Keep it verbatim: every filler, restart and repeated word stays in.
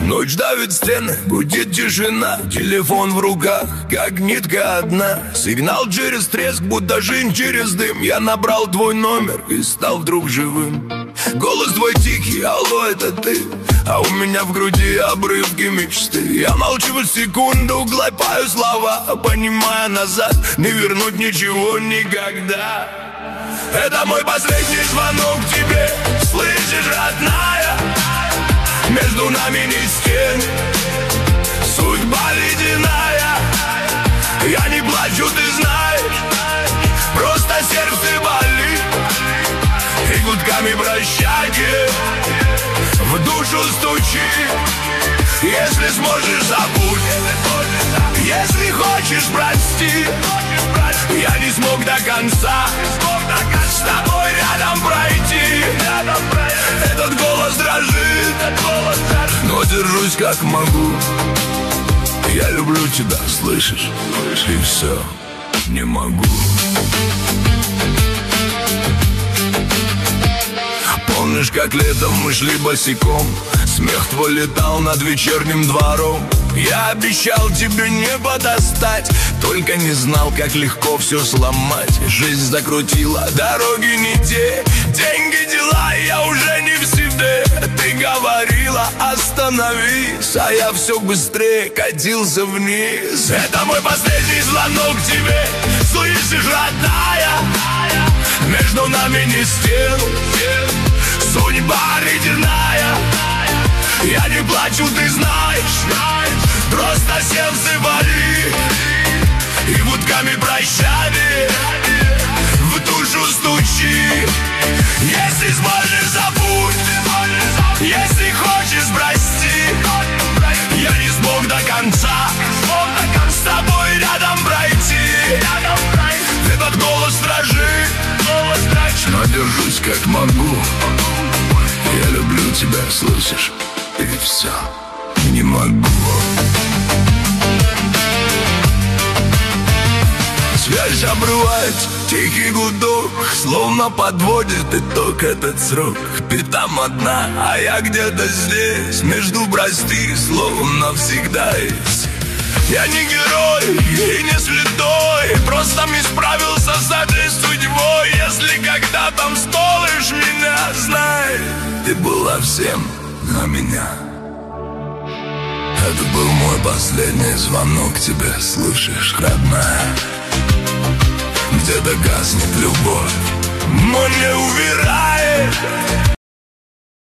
Ночь давит стены, будет тишина, телефон в руках, как нитка одна. Сигнал через треск, будто жизнь через дым. Я набрал твой номер и стал вдруг живым. Голос твой тихий, алло, это ты? А у меня в груди обрывки мечты. Я молчу секунду, глотаю слова, понимая, назад не вернуть ничего никогда. Это мой последний звонок тебе, слышишь, родная? Между нами не стен, судьба ледяная. Я не плачу, ты знаешь, просто сердце болит. И гудками прощанье в душу стучит. Если сможешь, забудь. Если хочешь, прости. Я не смог до конца с тобой рядом пройти. Этот голос дрожит, но держусь как могу. Я люблю тебя, слышишь? И все, не могу. Помнишь, как летом мы шли босиком? Смех твой летал над вечерним двором. Я обещал тебе небо достать, только не знал, как легко все сломать. Жизнь закрутила, дороги не те, деньги, дела, я уже не в себе. Ты говорила, остановись, а я все быстрее катился вниз. Это мой последний звонок тебе, слышишь, родная? Между нами не стен, судьба ледяная. Я не плачу, ты знаешь, просто сердце болит. И гудками прощания в душу стучит. Если сможешь, забудь. Если хочешь, прости. Я не смог до конца с тобой рядом пройти. Этот голос дрожит, но держусь как могу. Я люблю тебя, слышишь? И все, не могу. Связь обрывает тихий гудок, словно подводит итог этот срок. Ты там одна, а я где-то здесь, между прости, словно всегда есть. Я не герой и не святой, просто не справился с этой судьбой. Если когда-то вспомнишь меня, знай, ты была всем на меня. Это был мой последний звонок тебе, слышишь, родная? Где-то гаснет любовь, но не умирает.